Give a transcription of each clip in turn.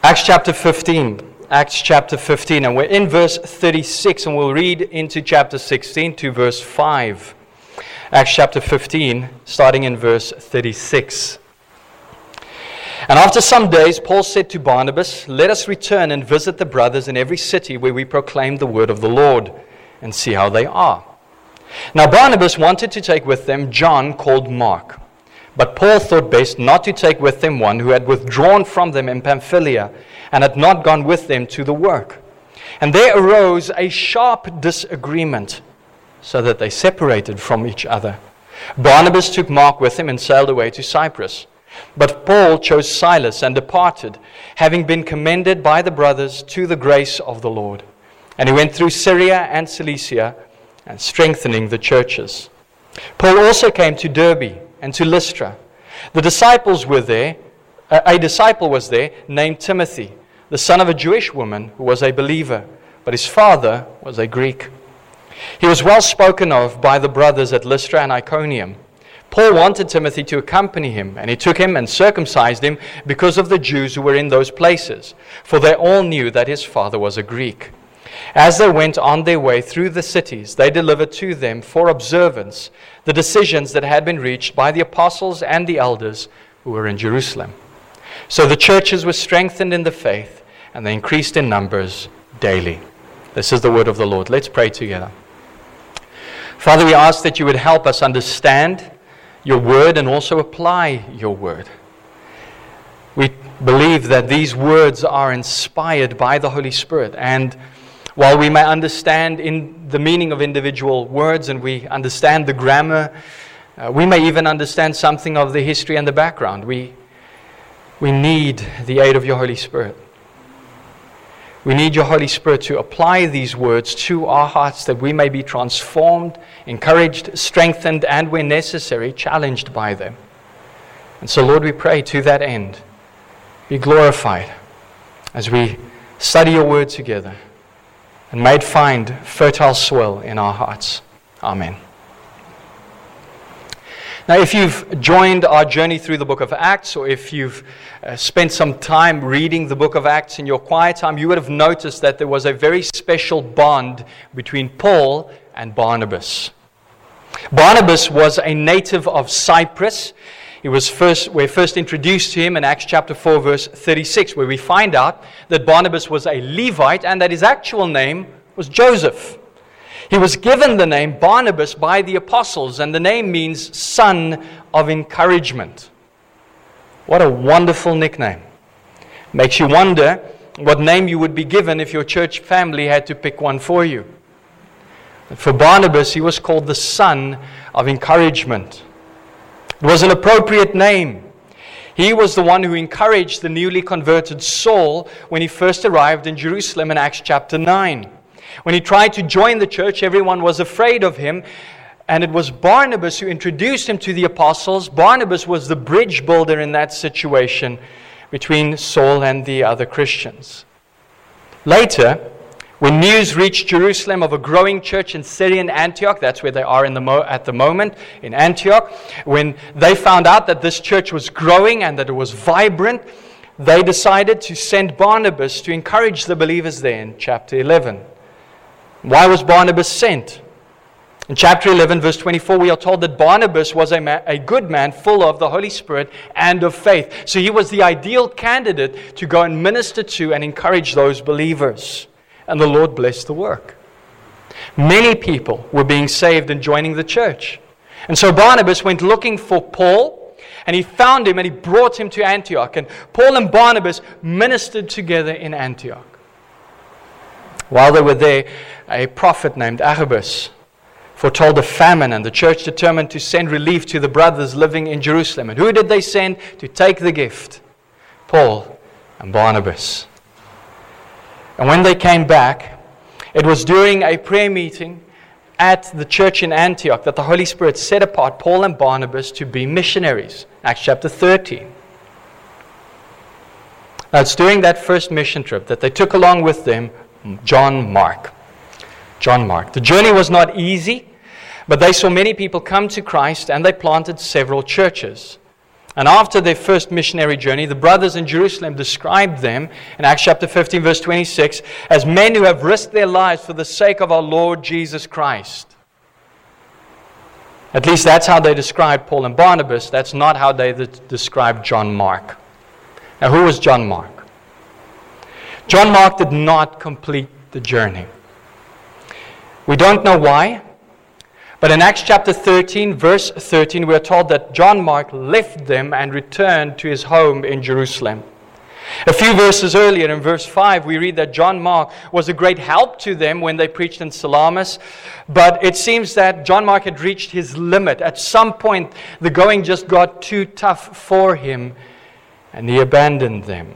Acts chapter 15. Acts chapter 15, and we're in verse 36, and we'll read into chapter 16 to verse 5. Acts chapter 15, starting in verse 36. And after some days, Paul said to Barnabas, "Let us return and visit the brothers in every city where we proclaim the word of the Lord, and see how they are." Now Barnabas wanted to take with them John, called Mark. But Paul thought best not to take with them one who had withdrawn from them in Pamphylia, and had not gone with them to the work. And there arose a sharp disagreement, so that they separated from each other. Barnabas took Mark with him and sailed away to Cyprus. But Paul chose Silas and departed, having been commended by the brothers to the grace of the Lord. And he went through Syria and Cilicia, and strengthening the churches. Paul also came to Derbe and to Lystra. The disciples were there. A disciple was there named Timothy, the son of a Jewish woman who was a believer, but his father was a Greek. He was well spoken of by the brothers at Lystra and Iconium. Paul wanted Timothy to accompany him, and he took him and circumcised him because of the Jews who were in those places, for they all knew that his father was a Greek. As they went on their way through the cities, they delivered to them for observance the decisions that had been reached by the apostles and the elders who were in Jerusalem. So the churches were strengthened in the faith, and they increased in numbers daily. This is the word of the Lord. Let's pray together. Father, we ask that you would help us understand your word and also apply your word. We believe that these words are inspired by the Holy Spirit, and while we may understand in the meaning of individual words and we understand the grammar, we may even understand something of the history and the background. We need the aid of your Holy Spirit. We need your Holy Spirit to apply these words to our hearts that we may be transformed, encouraged, strengthened, and where necessary, challenged by them. And so, Lord, we pray to that end, be glorified as we study your word together, and may it find fertile soil in our hearts. Amen. Now, if you've joined our journey through the book of Acts, or if you've spent some time reading the book of Acts in your quiet time, you would have noticed that there was a very special bond between Paul and Barnabas. Barnabas was a native of Cyprus. We're first introduced to him in Acts chapter 4, verse 36, where we find out that Barnabas was a Levite and that his actual name was Joseph. He was given the name Barnabas by the apostles, and the name means son of encouragement. What a wonderful nickname. Makes you wonder what name you would be given if your church family had to pick one for you. But for Barnabas, he was called the son of encouragement. It was an appropriate name. He was the one who encouraged the newly converted Saul when he first arrived in Jerusalem in Acts chapter 9. When he tried to join the church, everyone was afraid of him, and it was Barnabas who introduced him to the apostles. Barnabas was the bridge builder in that situation between Saul and the other Christians. Later, when news reached Jerusalem of a growing church in Syrian Antioch, that's where they are at the moment, in Antioch, when they found out that this church was growing and that it was vibrant, they decided to send Barnabas to encourage the believers there in chapter 11. Why was Barnabas sent? In chapter 11, verse 24, we are told that Barnabas was a good man full of the Holy Spirit and of faith. So he was the ideal candidate to go and minister to and encourage those believers. And the Lord blessed the work. Many people were being saved and joining the church. And so Barnabas went looking for Paul, and he found him and he brought him to Antioch. And Paul and Barnabas ministered together in Antioch. While they were there, a prophet named Agabus foretold a famine, and the church determined to send relief to the brothers living in Jerusalem. And who did they send to take the gift? Paul and Barnabas. And when they came back, it was during a prayer meeting at the church in Antioch that the Holy Spirit set apart Paul and Barnabas to be missionaries. Acts chapter 13. Now it's during that first mission trip that they took along with them John Mark. The journey was not easy, but they saw many people come to Christ and they planted several churches. And after their first missionary journey, the brothers in Jerusalem described them in Acts chapter 15, verse 26, as men who have risked their lives for the sake of our Lord Jesus Christ. At least that's how they described Paul and Barnabas. That's not how they described John Mark. Now, who was John Mark? John Mark did not complete the journey. We don't know why. But in Acts chapter 13, verse 13, we are told that John Mark left them and returned to his home in Jerusalem. A few verses earlier, in verse 5, we read that John Mark was a great help to them when they preached in Salamis. But it seems that John Mark had reached his limit. At some point, the going just got too tough for him, and he abandoned them.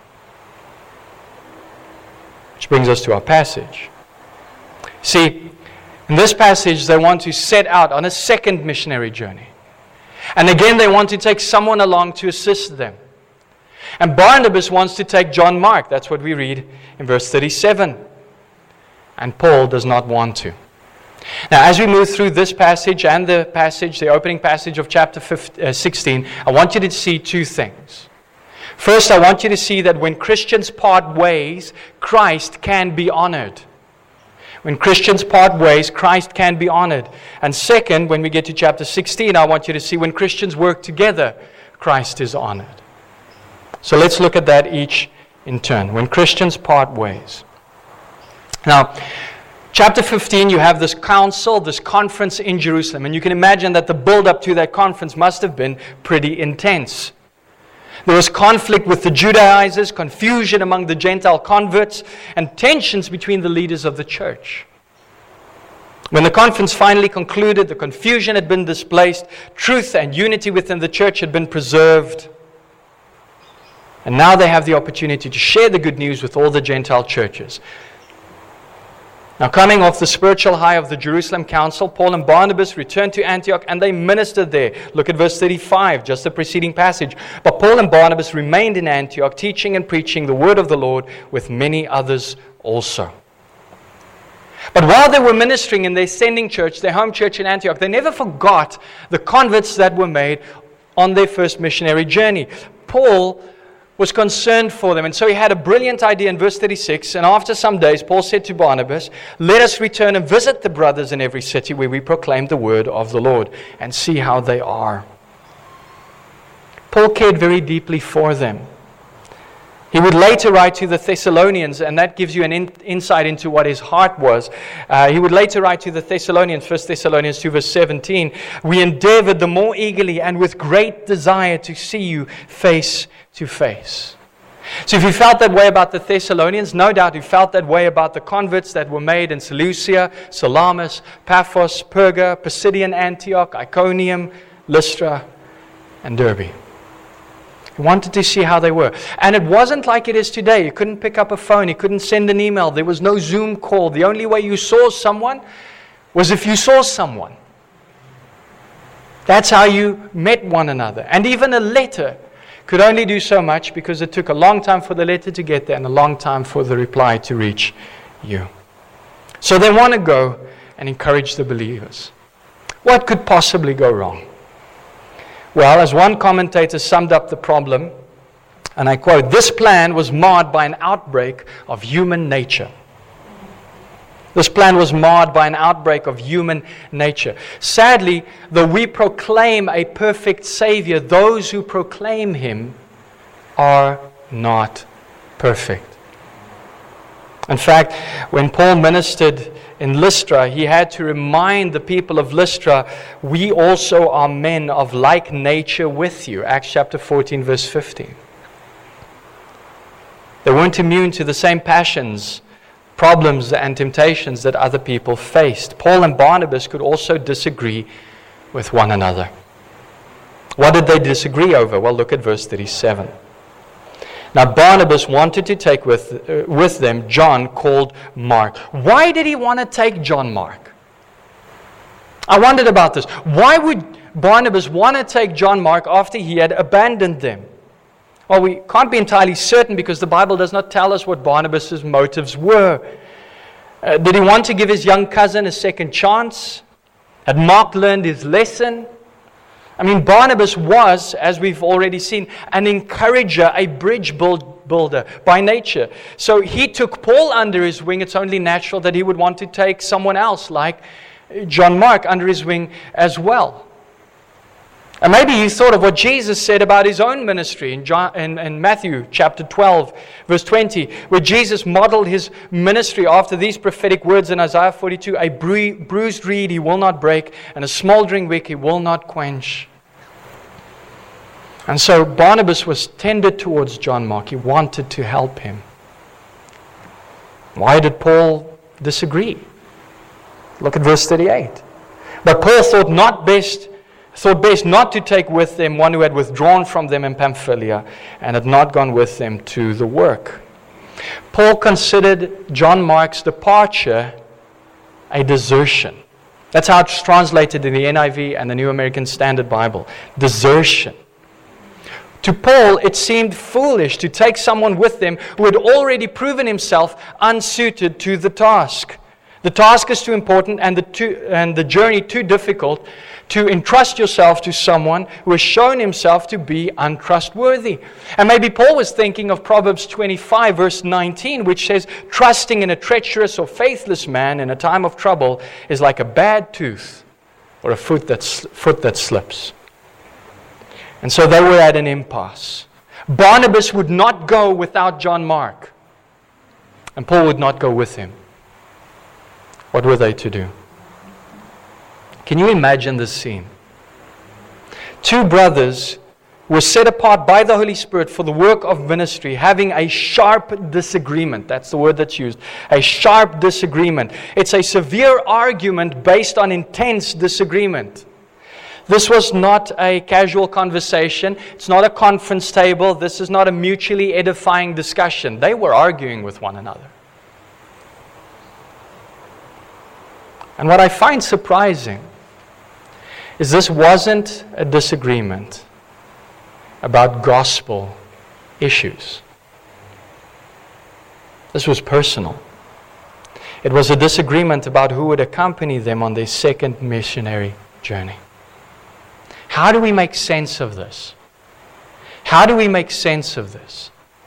Which brings us to our passage. See, in this passage, they want to set out on a second missionary journey. And again, they want to take someone along to assist them. And Barnabas wants to take John Mark. That's what we read in verse 37. And Paul does not want to. Now, as we move through this passage and the opening passage of chapter 16, I want you to see two things. First, I want you to see that when Christians part ways, Christ can be honored. When Christians part ways, Christ can be honored. And second, when we get to chapter 16, I want you to see when Christians work together, Christ is honored. So let's look at that each in turn. When Christians part ways. Now, chapter 15, you have this council, this conference in Jerusalem. And you can imagine that the build-up to that conference must have been pretty intense. There was conflict with the Judaizers, confusion among the Gentile converts, and tensions between the leaders of the church. When the conference finally concluded, the confusion had been displaced, truth and unity within the church had been preserved. And now they have the opportunity to share the good news with all the Gentile churches. Now, coming off the spiritual high of the Jerusalem Council, Paul and Barnabas returned to Antioch and they ministered there. Look at verse 35, just the preceding passage. But Paul and Barnabas remained in Antioch, teaching and preaching the word of the Lord with many others also. But while they were ministering in their sending church, their home church in Antioch, they never forgot the converts that were made on their first missionary journey. Paul was concerned for them. And so he had a brilliant idea in verse 36. And after some days, Paul said to Barnabas, "Let us return and visit the brothers in every city where we proclaim the word of the Lord and see how they are." Paul cared very deeply for them. He would later write to the Thessalonians, and that gives you an insight into what his heart was. He would later write to the Thessalonians, 1 Thessalonians 2 verse 17, "We endeavored the more eagerly and with great desire to see you face to face." So if you felt that way about the Thessalonians, no doubt you felt that way about the converts that were made in Seleucia, Salamis, Paphos, Perga, Pisidian Antioch, Iconium, Lystra, and Derbe. He wanted to see how they were. And it wasn't like it is today. You couldn't pick up a phone. You couldn't send an email. There was no Zoom call. The only way you saw someone was if you saw someone. That's how you met one another. And even a letter could only do so much because it took a long time for the letter to get there and a long time for the reply to reach you. So they want to go and encourage the believers. What could possibly go wrong? Well, as one commentator summed up the problem, and I quote, "This plan was marred by an outbreak of human nature." This plan was marred by an outbreak of human nature. Sadly, though we proclaim a perfect Savior, those who proclaim Him are not perfect. In fact, when Paul ministered in Lystra, he had to remind the people of Lystra, "We also are men of like nature with you." Acts chapter 14, verse 15. They weren't immune to the same passions, problems, and temptations that other people faced. Paul and Barnabas could also disagree with one another. What did they disagree over? Well, look at verse 37. Now, Barnabas wanted to take with them John called Mark. Why did he want to take John Mark? I wondered about this. Why would Barnabas want to take John Mark after he had abandoned them? Well, we can't be entirely certain because the Bible does not tell us what Barnabas' motives were. Did he want to give his young cousin a second chance? Had Mark learned his lesson? I mean, Barnabas was, as we've already seen, an encourager, a bridge builder by nature. So he took Paul under his wing. It's only natural that he would want to take someone else like John Mark under his wing as well. And maybe he thought of what Jesus said about his own ministry in Matthew chapter 12, verse 20, where Jesus modeled his ministry after these prophetic words in Isaiah 42, a bruised reed he will not break, and a smoldering wick he will not quench. And so Barnabas was tender towards John Mark. He wanted to help him. Why did Paul disagree? Look at verse 38. But Paul thought best not to take with them one who had withdrawn from them in Pamphylia and had not gone with them to the work. Paul considered John Mark's departure a desertion. That's how it's translated in the NIV and the New American Standard Bible. Desertion. To Paul, it seemed foolish to take someone with them who had already proven himself unsuited to the task. The task is too important and the journey too difficult to entrust yourself to someone who has shown himself to be untrustworthy. And maybe Paul was thinking of Proverbs 25, verse 19, which says, trusting in a treacherous or faithless man in a time of trouble is like a bad tooth or a foot that slips. And so they were at an impasse. Barnabas would not go without John Mark, and Paul would not go with him. What were they to do? Can you imagine this scene? Two brothers were set apart by the Holy Spirit for the work of ministry, having a sharp disagreement. That's the word that's used. A sharp disagreement. It's a severe argument based on intense disagreement. This was not a casual conversation. It's not a conference table. This is not a mutually edifying discussion. They were arguing with one another. And what I find surprising is this wasn't a disagreement about gospel issues. This was personal. It was a disagreement about who would accompany them on their second missionary journey. How do we make sense of this? How do we make sense of this?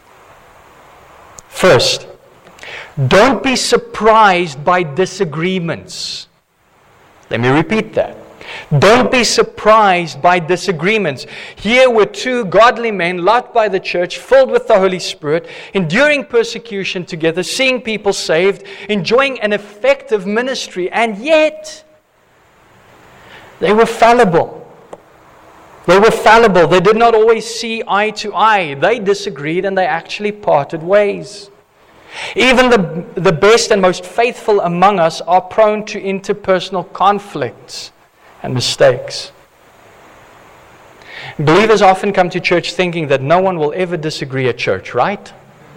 First, don't be surprised by disagreements. Let me repeat that. Don't be surprised by disagreements. Here were two godly men loved by the church, filled with the Holy Spirit, enduring persecution together, seeing people saved, enjoying an effective ministry, and yet they were fallible. They were fallible. They did not always see eye to eye. They disagreed and they actually parted ways. Even the best and most faithful among us are prone to interpersonal conflicts and mistakes. Believers often come to church thinking that no one will ever disagree at church, right?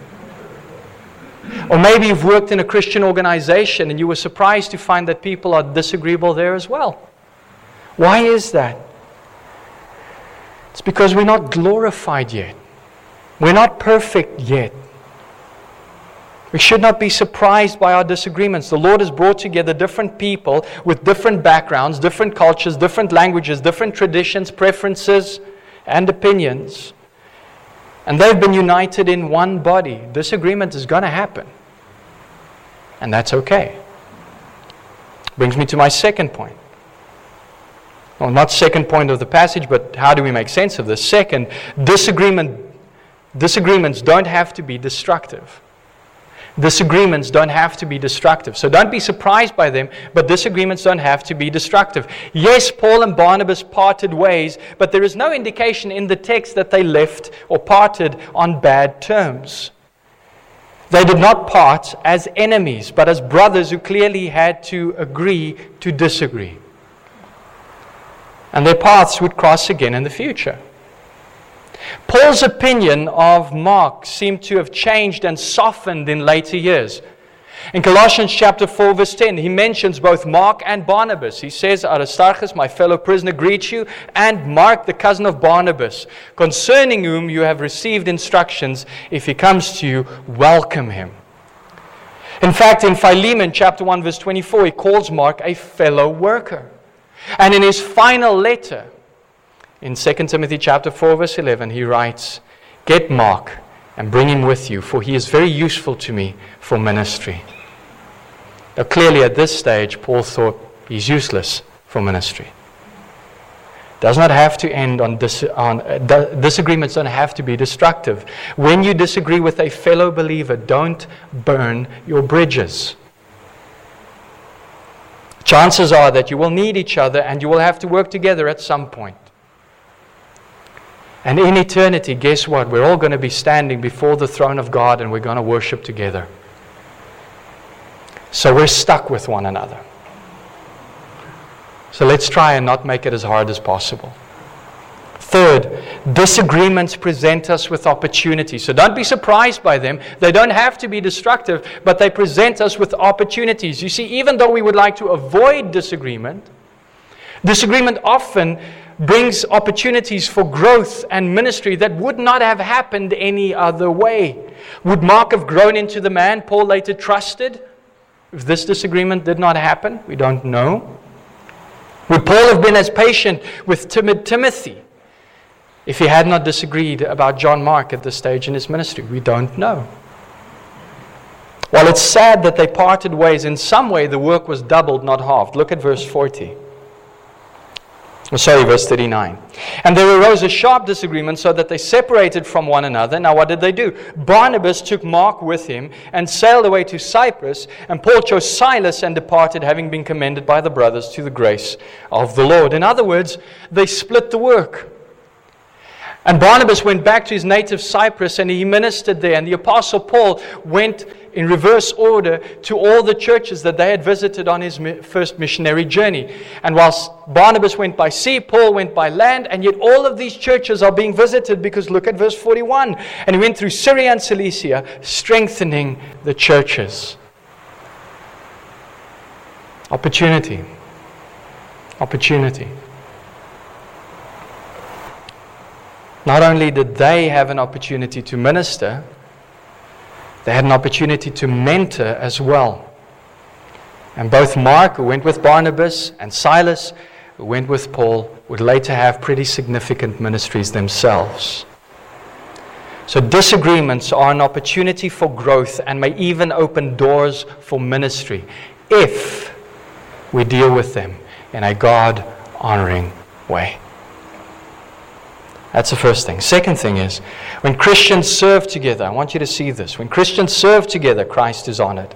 Or maybe you've worked in a Christian organization and you were surprised to find that people are disagreeable there as well. Why is that? It's because we're not glorified yet. We're not perfect yet. We should not be surprised by our disagreements. The Lord has brought together different people with different backgrounds, different cultures, different languages, different traditions, preferences, and opinions. And they've been united in one body. Disagreement is going to happen. And that's okay. Brings me to my second point. Well, not second point of the passage, but how do we make sense of this? Second, disagreements don't have to be destructive. Disagreements don't have to be destructive. So don't be surprised by them, but disagreements don't have to be destructive. Yes, Paul and Barnabas parted ways, but there is no indication in the text that they left or parted on bad terms. They did not part as enemies, but as brothers who clearly had to agree to disagree. And their paths would cross again in the future. Paul's opinion of Mark seemed to have changed and softened in later years. In Colossians chapter 4, verse 10, he mentions both Mark and Barnabas. He says, Aristarchus, my fellow prisoner, greets you, and Mark, the cousin of Barnabas, concerning whom you have received instructions. If he comes to you, welcome him. In fact, in Philemon chapter 1, verse 24, he calls Mark a fellow worker. And in his final letter, in 2 Timothy chapter 4, verse 11, he writes, "Get Mark and bring him with you, for he is very useful to me for ministry." Now, clearly at this stage, Paul thought he's useless for ministry. Does not have to end on disagreements don't have to be destructive. When you disagree with a fellow believer, don't burn your bridges. Chances are that you will need each other and you will have to work together at some point. And in eternity, guess what? We're all going to be standing before the throne of God and we're going to worship together. So we're stuck with one another. So let's try and not make it as hard as possible. Third, disagreements present us with opportunities. So don't be surprised by them. They don't have to be destructive, but they present us with opportunities. You see, even though we would like to avoid disagreement, disagreement often brings opportunities for growth and ministry that would not have happened any other way. Would Mark have grown into the man Paul later trusted if this disagreement did not happen? We don't know. Would Paul have been as patient with timid Timothy if he had not disagreed about John Mark at this stage in his ministry? We don't know. While it's sad that they parted ways, in some way the work was doubled, not halved. Look at verse 40. Verse 39. "And there arose a sharp disagreement so that they separated from one another." Now what did they do? Barnabas took Mark with him and sailed away to Cyprus, and Paul chose Silas and departed, having been commended by the brothers to the grace of the Lord. In other words, they split the work. And Barnabas went back to his native Cyprus and he ministered there. And the Apostle Paul went in reverse order to all the churches that they had visited on his first missionary journey. And whilst Barnabas went by sea, Paul went by land, and yet all of these churches are being visited because look at verse 41. "And he went through Syria and Cilicia, strengthening the churches." Opportunity. Opportunity. Not only did they have an opportunity to minister, they had an opportunity to mentor as well. And both Mark, who went with Barnabas, and Silas, who went with Paul, would later have pretty significant ministries themselves. So disagreements are an opportunity for growth and may even open doors for ministry if we deal with them in a God-honoring way. That's the first thing. Second thing is, when Christians serve together, I want you to see this. When Christians serve together, Christ is honored.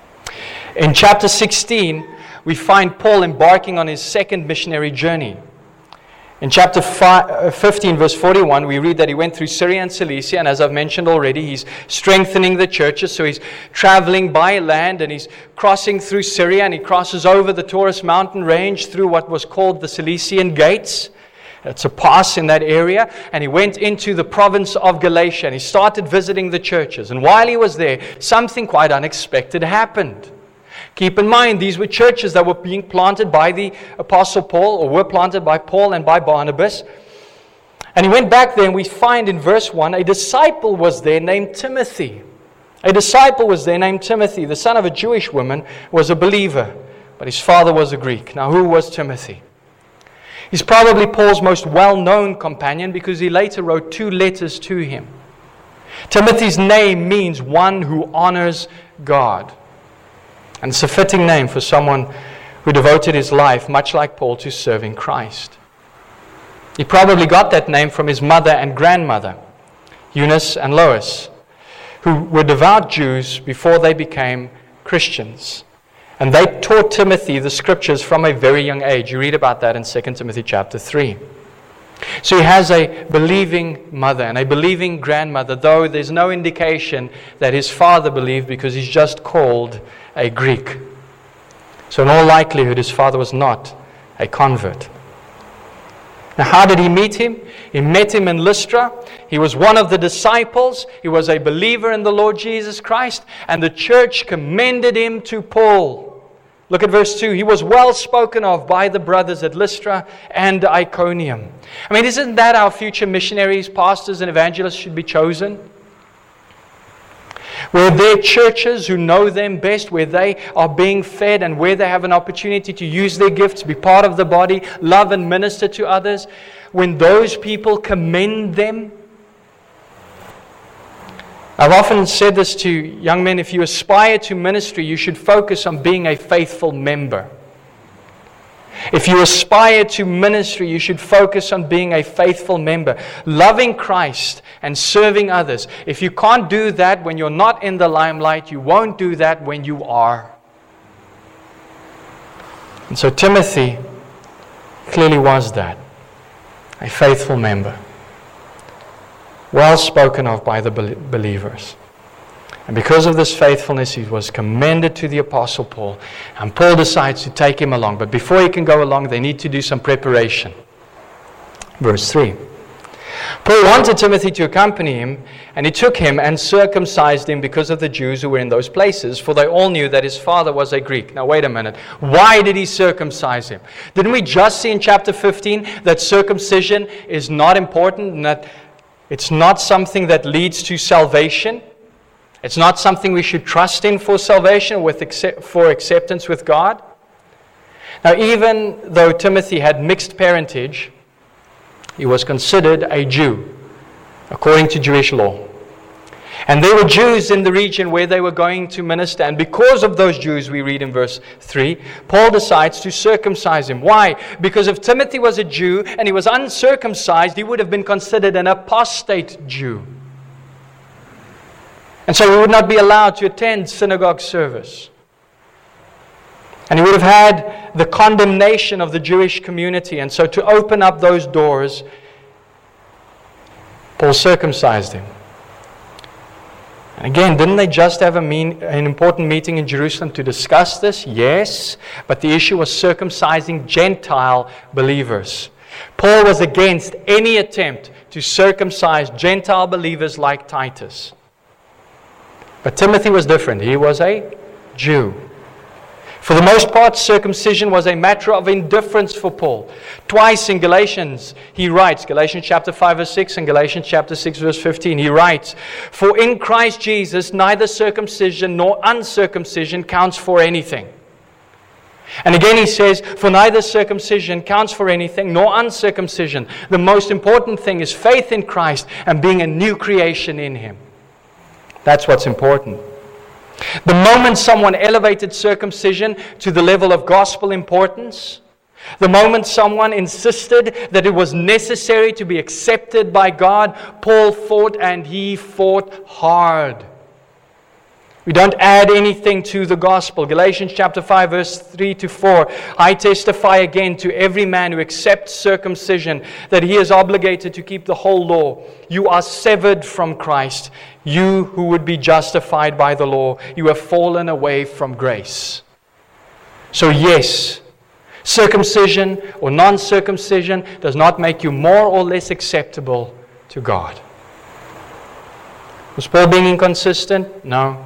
In chapter 16, we find Paul embarking on his second missionary journey. In chapter 15, verse 41, we read that he went through Syria and Cilicia, and as I've mentioned already, he's strengthening the churches. So he's traveling by land, and he's crossing through Syria, and he crosses over the Taurus mountain range through what was called the Cilician Gates. It's a pass in that area, and he went into the province of Galatia, and he started visiting the churches. And while he was there, something quite unexpected happened. Keep in mind, these were churches that were being planted by the Apostle Paul, or were planted by Paul and by Barnabas. And he went back there, and we find in verse 1, a disciple was there named Timothy. A disciple was there named Timothy, the son of a Jewish woman, was a believer, but his father was a Greek. Now, who was Timothy? He's probably Paul's most well-known companion because he later wrote 2 letters to him. Timothy's name means one who honors God. And it's a fitting name for someone who devoted his life, much like Paul, to serving Christ. He probably got that name from his mother and grandmother, Eunice and Lois, who were devout Jews before they became Christians. And they taught Timothy the scriptures from a very young age. You read about that in 2 Timothy chapter 3. So he has a believing mother and a believing grandmother, though there's no indication that his father believed because he's just called a Greek. So in all likelihood, his father was not a convert. Now, how did he meet him? He met him in Lystra. He was one of the disciples. He was a believer in the Lord Jesus Christ. And the church commended him to Paul. Look at verse 2. He was well spoken of by the brothers at Lystra and Iconium. I mean, isn't that how future missionaries, pastors, and evangelists should be chosen? Where their churches who know them best, where they are being fed and where they have an opportunity to use their gifts, be part of the body, love and minister to others, when those people commend them. I've often said this to young men, if you aspire to ministry, you should focus on being a faithful member. If you aspire to ministry, you should focus on being a faithful member, loving Christ and serving others. If you can't do that when you're not in the limelight, you won't do that when you are. And so Timothy clearly was that, a faithful member, well spoken of by the believers. And because of this faithfulness, he was commended to the Apostle Paul. And Paul decides to take him along. But before he can go along, they need to do some preparation. Verse 3. Paul wanted Timothy to accompany him, and he took him and circumcised him because of the Jews who were in those places, for they all knew that his father was a Greek. Now wait a minute. Why did he circumcise him? Didn't we just see in chapter 15 that circumcision is not important, and that it's not something that leads to salvation? It's not something we should trust in for salvation, for acceptance with God. Now, even though Timothy had mixed parentage, he was considered a Jew, according to Jewish law. And there were Jews in the region where they were going to minister. And because of those Jews, we read in verse 3, Paul decides to circumcise him. Why? Because if Timothy was a Jew and he was uncircumcised, he would have been considered an apostate Jew. And so he would not be allowed to attend synagogue service. And he would have had the condemnation of the Jewish community. And so to open up those doors, Paul circumcised him. And again, didn't they just have an important meeting in Jerusalem to discuss this? Yes, but the issue was circumcising Gentile believers. Paul was against any attempt to circumcise Gentile believers like Titus. But Timothy was different. He was a Jew. For the most part, circumcision was a matter of indifference for Paul. Twice in Galatians, he writes, Galatians chapter 5 verse 6 and Galatians chapter 6 verse 15, he writes, "For in Christ Jesus, neither circumcision nor uncircumcision counts for anything." And again he says, "For neither circumcision counts for anything, nor uncircumcision. The most important thing is faith in Christ and being a new creation in Him." That's what's important. The moment someone elevated circumcision to the level of gospel importance, the moment someone insisted that it was necessary to be accepted by God, Paul fought, and he fought hard. We don't add anything to the gospel. Galatians chapter 5 verse 3 to 4. "I testify again to every man who accepts circumcision that he is obligated to keep the whole law. You are severed from Christ. You who would be justified by the law, you have fallen away from grace." So yes, circumcision or non-circumcision does not make you more or less acceptable to God. Was Paul being inconsistent? No.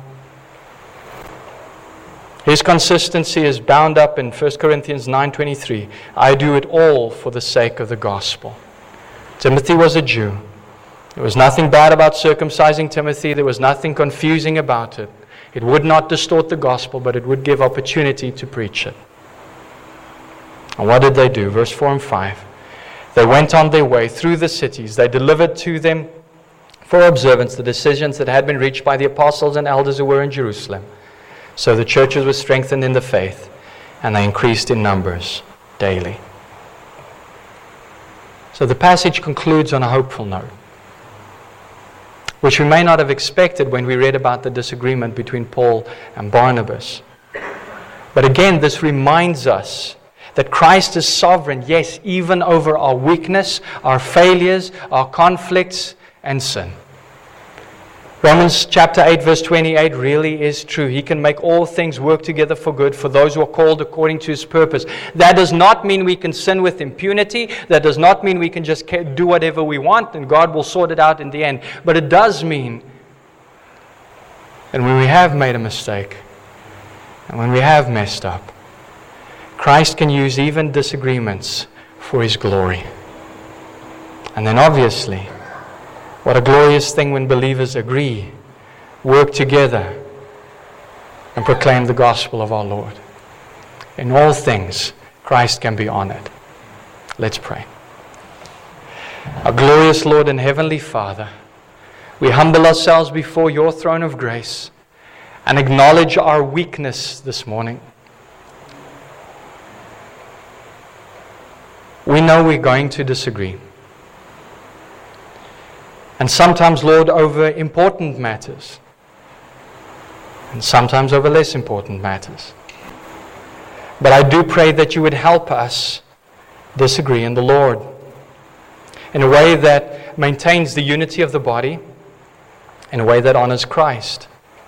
His consistency is bound up in 1 Corinthians 9:23. "I do it all for the sake of the gospel." Timothy was a Jew. There was nothing bad about circumcising Timothy. There was nothing confusing about it. It would not distort the gospel, but it would give opportunity to preach it. And what did they do? Verse 4 and 5. "They went on their way through the cities. They delivered to them for observance the decisions that had been reached by the apostles and elders who were in Jerusalem. So the churches were strengthened in the faith, and they increased in numbers daily." So the passage concludes on a hopeful note, which we may not have expected when we read about the disagreement between Paul and Barnabas. But again, this reminds us that Christ is sovereign, yes, even over our weakness, our failures, our conflicts, and sin. Romans chapter 8 verse 28 really is true. He can make all things work together for good for those who are called according to His purpose. That does not mean we can sin with impunity. That does not mean we can just do whatever we want and God will sort it out in the end. But it does mean that when we have made a mistake and when we have messed up, Christ can use even disagreements for His glory. And then obviously, what a glorious thing when believers agree work together and proclaim the gospel of our Lord. In all things, Christ can be honored. Let's pray. Our glorious Lord and Heavenly Father, we humble ourselves before your throne of grace and acknowledge our weakness this morning. We know we're going to disagree. And sometimes, Lord, over important matters. And sometimes over less important matters. But I do pray that you would help us disagree in the Lord in a way that maintains the unity of the body, in a way that honors Christ.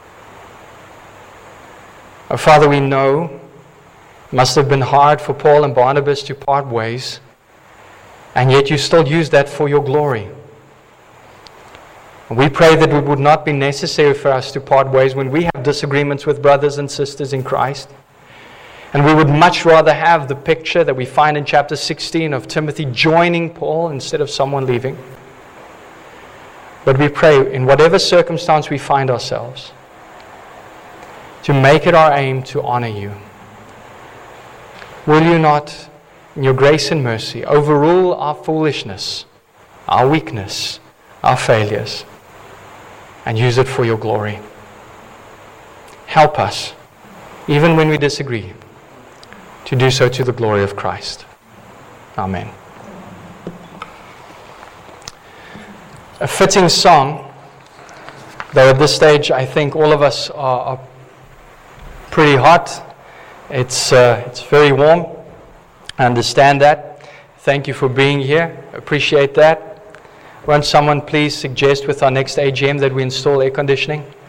Oh, Father, we know it must have been hard for Paul and Barnabas to part ways, and yet you still use that for your glory. And we pray that it would not be necessary for us to part ways when we have disagreements with brothers and sisters in Christ. And we would much rather have the picture that we find in chapter 16 of Timothy joining Paul instead of someone leaving. But we pray, in whatever circumstance we find ourselves, to make it our aim to honor you. Will you not, in your grace and mercy, overrule our foolishness, our weakness, our failures, and use it for your glory? Help us, even when we disagree, to do so to the glory of Christ. Amen. A fitting song, though at this stage I think all of us are pretty hot. It's very warm. I understand that. Thank you for being here. Appreciate that. Won't someone please suggest with our next AGM that we install air conditioning?